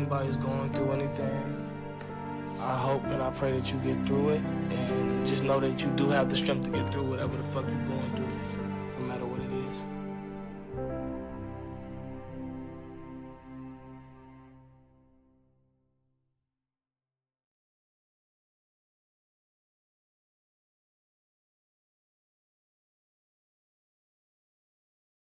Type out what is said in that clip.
anybody's going through anything, I hope and I pray that you get through it, and just know that you do have the strength to get through whatever the fuck you're going through.